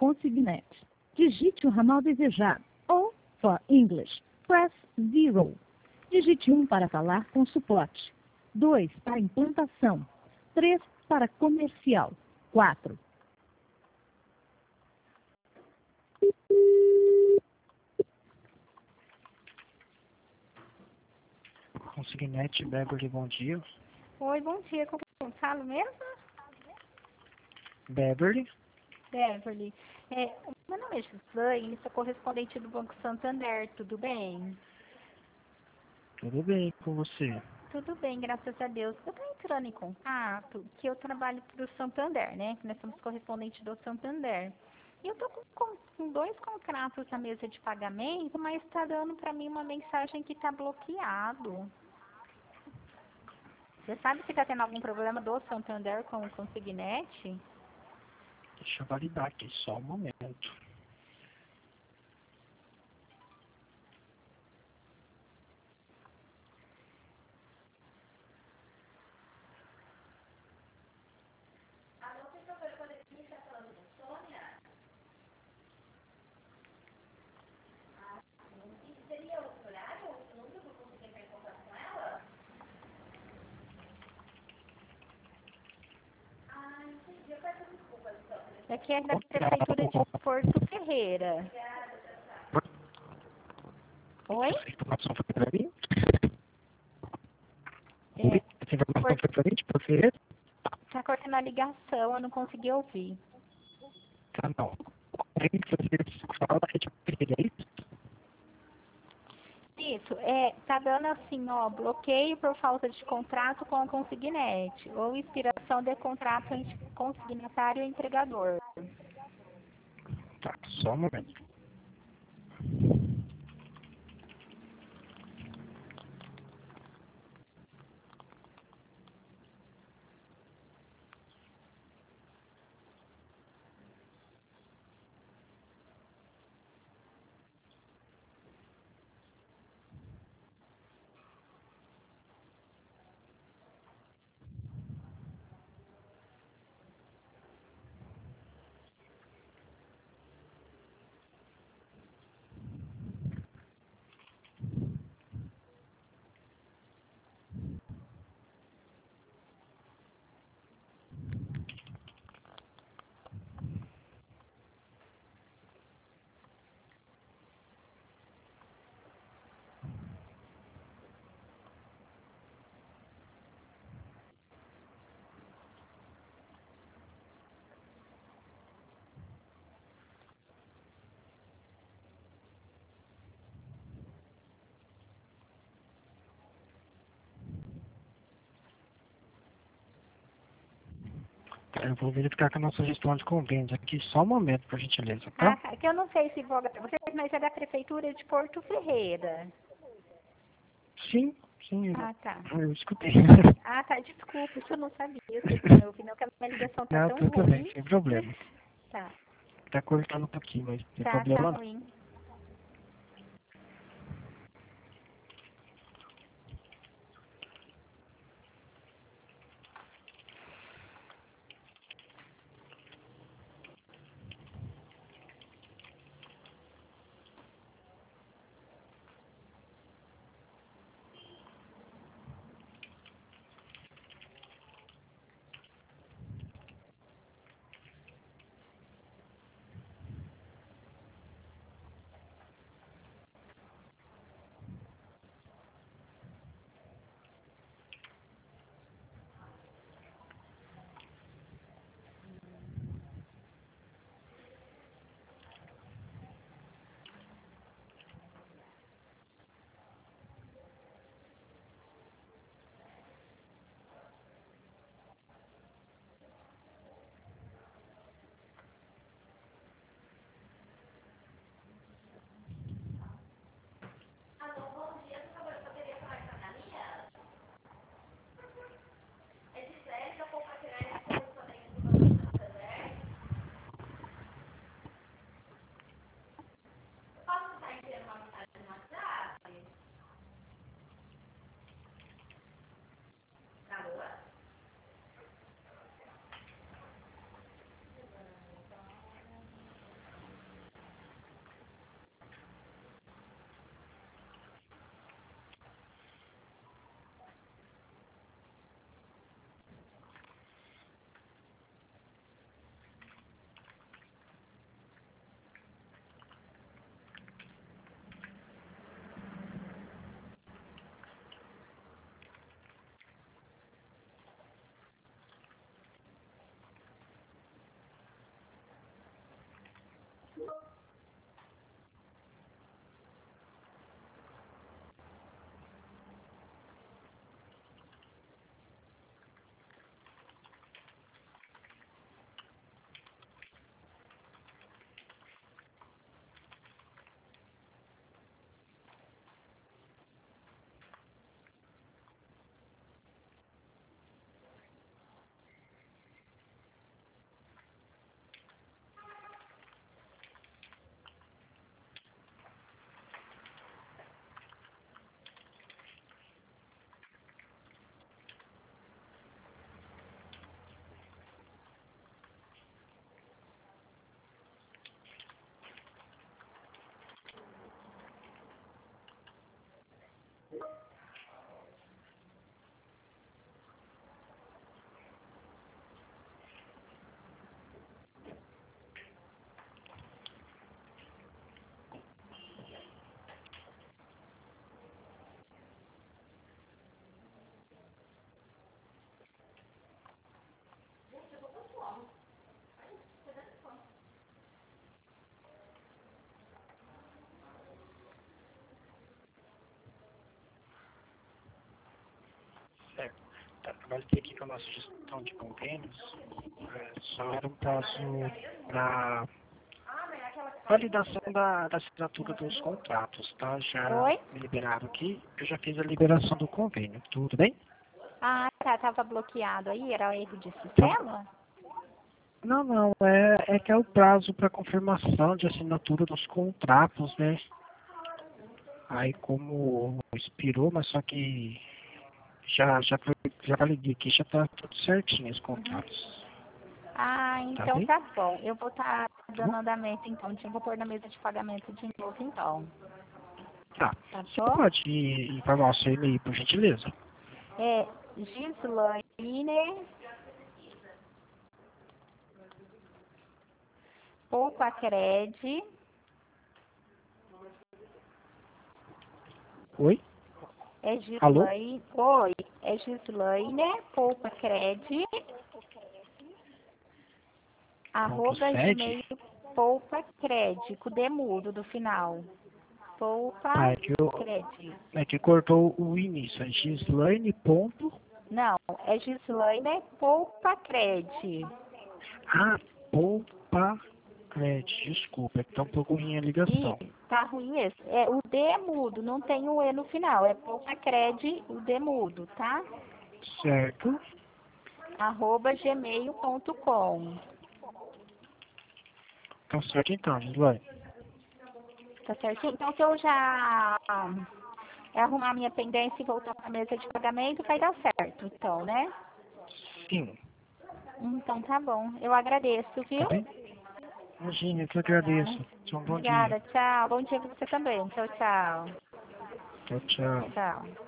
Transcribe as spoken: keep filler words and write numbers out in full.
consignet. Digite o ramal desejado. Ou, for English, press zero. Digite um para falar com suporte. dois para implantação. três para comercial. quatro. Consignete Beverly, bom dia. Oi, bom dia. Com quem eu falo mesmo? Beverly? Beverly. É, o meu nome é Gislaine, sou correspondente do Banco Santander, tudo bem? Tudo bem com você? Tudo bem, graças a Deus. Eu estou entrando em contato, que eu trabalho para o Santander, né? Que nós somos correspondentes do Santander. E eu estou com, com, com dois contratos na mesa de pagamento, mas está dando para mim uma mensagem que está bloqueado. Você sabe se está tendo algum problema do Santander com o consignete? Deixa eu validar aqui, só um momento. Aqui é da Prefeitura de Porto Ferreira. Oi? Essa informação foi pra mim? É, Essa informação foi pra mim, de Porto? tá cortando a ligação, eu não consegui ouvir. Tá, não. Tem que fazer fala da rede Ferreira, é isso? Isso, é, tá dando assim, ó, bloqueio por falta de contrato com o consignete, ou expiração de contrato entre consignatário e entregador. Tá, só um momento. Eu vou verificar com a nossa gestão de convênios aqui, só um momento, por gentileza, tá? Ah, tá, que eu não sei se vou para vocês, mas é da Prefeitura de Porto Ferreira. Sim, sim, eu, Ah, tá. eu escutei. Ah, tá, desculpa, isso eu não sabia, eu não ouvi não, que a minha ligação tá Não, tão tudo bem, ruim. sem problemas. Tá, Tá cortando um pouquinho, mas não tem tá, tá problema não. ruim. Tá, validei aqui com a nossa gestão de convênios. É, só era um prazo para validação da, da assinatura dos contratos, tá? Já Oi? me liberaram aqui, eu já fiz a liberação do convênio, tudo bem? Ah, tá, tava bloqueado aí, era erro de Então, sistema? não, não, é, é que é o prazo para confirmação de assinatura dos contratos, né? Aí como expirou, mas só que já, já, foi- já validei aqui, já tá tudo certinho os contratos, Ah, tá então bem? tá bom. Eu vou estar Tá dando bom? andamento então. Eu vou pôr na mesa de pagamento de novo então. Tá. Tá Você bom? pode informar o seu e-mail, por gentileza? É Gislaine Poupacred. Oi? É Alô? Gislaine. Oi, é Gislaine Poupacred. Ponto Arroba sede? gmail Poupacred, com D mudo do final. Ah, é que, eu, Poupacred. é que cortou o início. É Gislaine ponto... Não, é Gislaine Poupacred. Ah, Poupa Cred, desculpa, é que tá um pouco ruim a ligação. E tá ruim esse. É, o D é mudo, não tem o E no final. É Poupacred, o D mudo, tá? Certo? Arroba gmail ponto com. Tá certo então, Gislaine. Tá certinho? Então, se eu já é, arrumar minha pendência e voltar para a mesa de pagamento, vai dar certo, então, né? Sim, Então, tá bom. Eu agradeço, tá viu? bem? Imagina, eu que agradeço. Tenha um bom dia. Obrigada, tchau. Bom dia para você também. Tchau, tchau. Tchau, tchau. Tchau.